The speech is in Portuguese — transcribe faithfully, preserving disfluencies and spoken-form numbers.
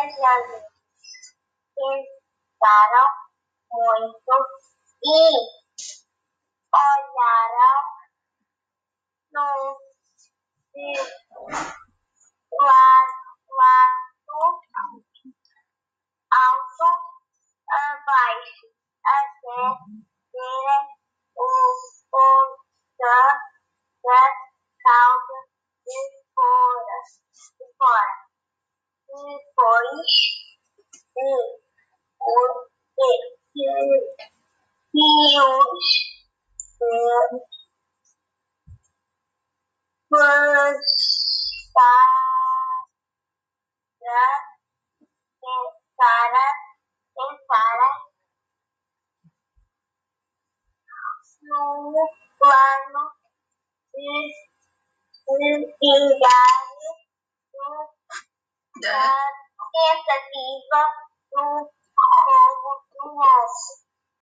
Jesus pensaram muito e olharam no lado alto abaixo até verem o ponta da cauda de fora. De fora. Depois de os fios pensara, pensara, no plano de vigário da tentativa do povo do nosso.